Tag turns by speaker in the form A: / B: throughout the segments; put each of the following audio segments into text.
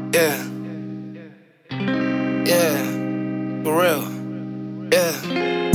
A: Yeah, yeah, for real. Yeah,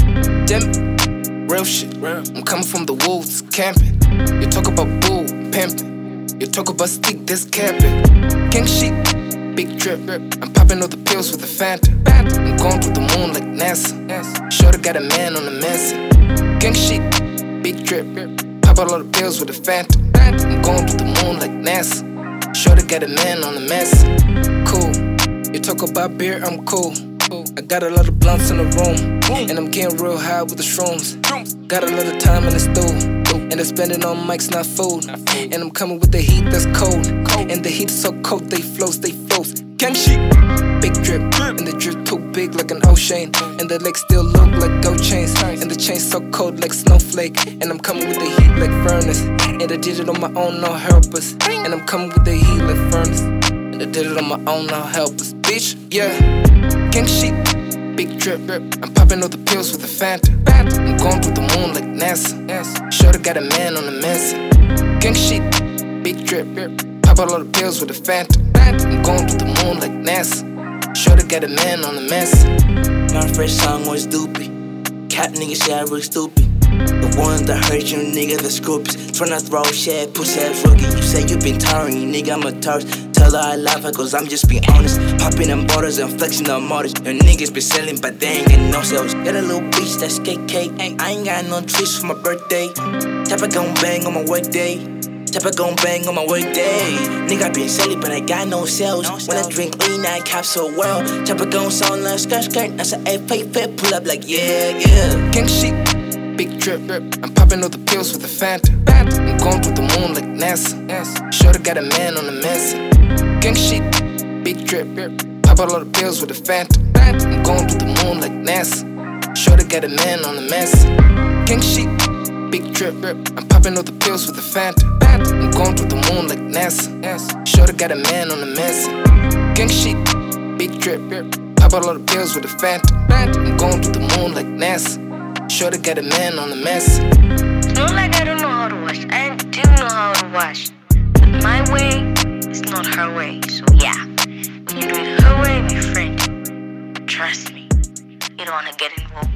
A: damn, real shit. I'm coming from the woods, camping. You talk about bull, pimping. You talk about stick, that's capping. King shit, big drip. I'm popping all the pills with the Phantom. I'm going to the moon like NASA. Shorty got a man on the mansion. King shit, big drip. Pop out all the pills with the Phantom. I'm going to the moon like NASA. Shorty got a man on the mess. Cool. You talk about beer, I'm cool. I got a lot of blunts in the room, and I'm getting real high with the shrooms. Got a lot of time in the stool, and I'm spending on mics, not food. And I'm coming with the heat that's cold, and the heat is so cold, they flows. Gang shit, big drip, and the drip too big like an ocean, and the legs still look like gold chains, and the chains so cold like snowflake. And I'm coming with the heat like furnace, and I did it on my own, no helpers. And I'm coming with the heat like furnace, and I did it on my own, no helpers. Bitch, yeah, gang shit, big drip. I'm popping all the pills with the Phantom. I'm going to the moon like NASA. Shorty got a man on the mansion. Gang shit, big drip. Pop out all the pills with the Phantom. I'm going to the moon like NASA. Shorty got a man on the mansion.
B: My first song was stupid. Cap niggas say I look stupid. The ones that hurt you, nigga, the scoops. Tryna throw shit, pussy ass rookie. You say you been tiring, you nigga, I'm a tourist. Tell her I laugh cause I'm just being honest. Popping them bottles and flexing the motors. Your niggas be selling, but they ain't getting no sales. Got a little bitch that's cake. I ain't got no treats for my birthday. Type of gon' bang on my work day. Type of gon' bang on my work day. Nigga, I been selling, but I got no sales. When I drink lean, I cap so well. Type of gon' sound like skirt. I said, hey, fit, pull up like, yeah.
A: Gang shit, big drip. I'm popping all the pills with the Phantom. I'm going to the moon like NASA. Shorty got a man on the mansion. Gang shit, big drip. Pop out all the pills with the Phantom. I'm going to the moon like NASA. Shorty got a man on the mansion. Gang shit, big drip. I'm popping all the pills with the Phantom. I'm going to the moon like NASA. Shorty got a man on the mansion. Gang shit, big drip. Pop out all the pills with the Phantom. I'm going to the moon like NASA. Shorty got a man on the mansion.
C: It's not like I don't know how to wash. I do know how to wash. But my way is not her way. So yeah, when you do it her way, my friend, trust me, you don't wanna get involved.